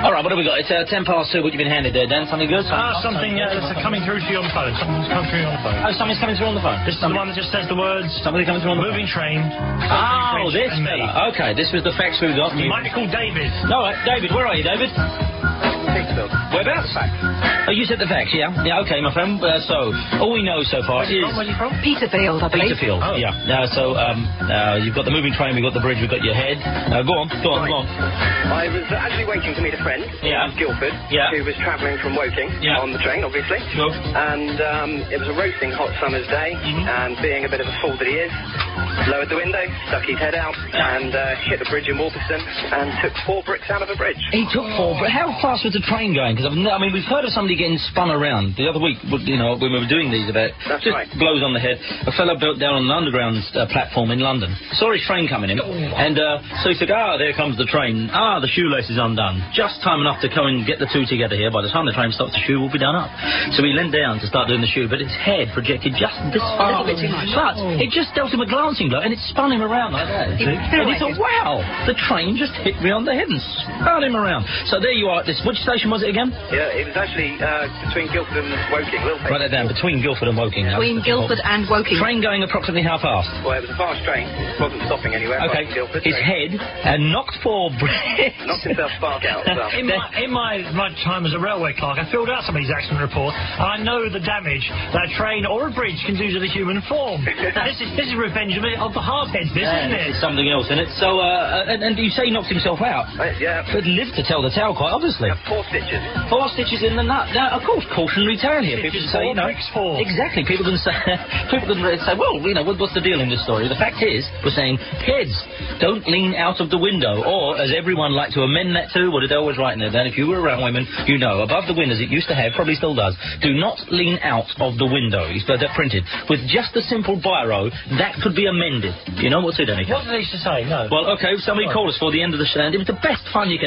All right, what have we got? It's 2:10. What you've been handed there, Dan? Something good? Something that's coming through to you on the phone. Something's coming through on the phone. Oh, something's coming through on the phone. This is the one that just says the words. Somebody coming through on the moving train. Oh, this fella. Okay, this was the facts we've got. Michael David. No, David, where are you, David? Petersfield. Whereabouts? Oh, you said the facts, yeah? Yeah, okay, my friend. So, all we know so far is... Where's he from? Peterfield, I believe. Peterfield, yeah. You've got the moving train, we've got the bridge, we've got your head. Go on. I was actually waiting to meet a friend in Guildford who was travelling from Woking on the train, obviously. Sure. And it was a roasting hot summer's day, and being a bit of a fool that he is, lowered the window, stuck his head out, and hit the bridge in Walthamstow, and took 4 bricks out of a bridge. He took 4 bricks. How fast was the train going? Because we've heard of somebody getting spun around. The other week, when we were doing these about blows on the head, a fellow built down on an underground platform in London. Saw his train coming in, and so he said, there comes the train. The shoelace is undone. Just time enough to come and get the two together here. By the time the train stops, the shoe will be done up. So he leant down to start doing the shoe, but his head projected just this far. A little bit too much. But it just dealt him a glancing blow, and it spun him around like that. And he thought, wow, the train just hit me on the head and spun him around. So there you are. Which station was it again? Yeah, it was actually between Guildford and Woking. Write that down. Between Guildford and Woking. Between Guildford and Woking. Train going approximately how fast? Well, it was a fast train. It wasn't stopping anywhere. Okay. Guildford, his head and knocked 4 bricks. Knocked himself spark out as well. In my time as a railway clerk, I filled out some of these accident reports, and I know the damage that a train or a bridge can do to the human form. this is revenge of the hardheads, isn't it? It's something else in it. So, and you say he knocked himself out? Yeah. But lived to tell the tale, quite obviously. 4 stitches. 4 stitches in the nut. Now, of course, cautionary tale here. People can say, exactly. People can say, well, what's the deal in this story? The fact is, we're saying, kids, don't lean out of the window, or as everyone liked to amend that to, what did they always write in there? Then, if you were around women, above the windows it used to have, probably still does. Do not lean out of the window. He's got that printed with just a simple biro. That could be amended. You know what's it, Danny? What did they used to say? No. Well, okay. Somebody call us for the end of the show. It was the best fun you can.